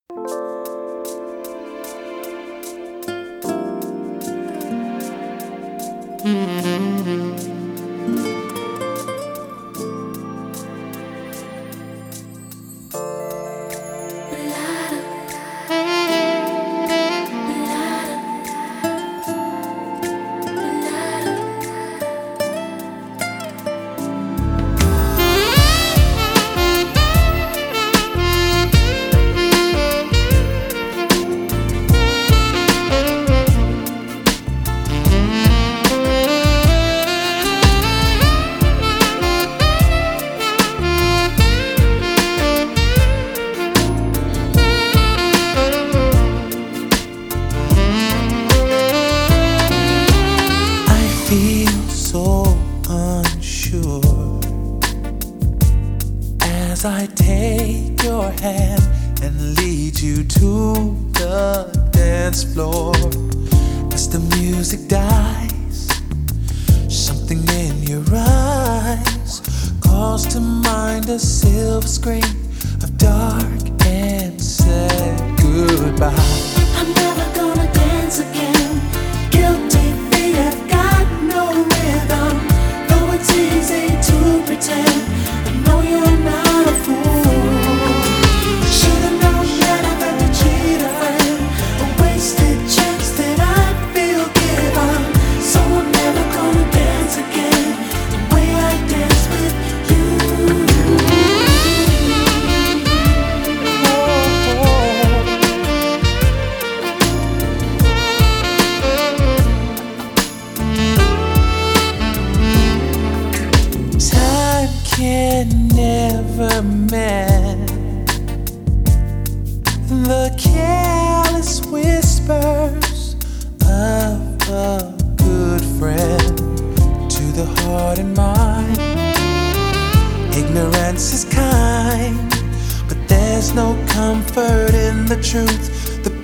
As I take your hand and lead you to the dance floor, as the music dies, something in your eyes calls to mind a silver screen of dark and said goodbye. I'm never gonna dance again. Guilty feet have got no rhythm. Though it's easy to pretend, I know you're not a fool. Should've known that I've had to cheat a friend, a wasted chance that I feel given. So I'm never gonna dance again the way I dance with you. Time can never mend the careless whispers of a good friend to the heart and mind. Ignorance is kind, but there's no comfort in the truth. The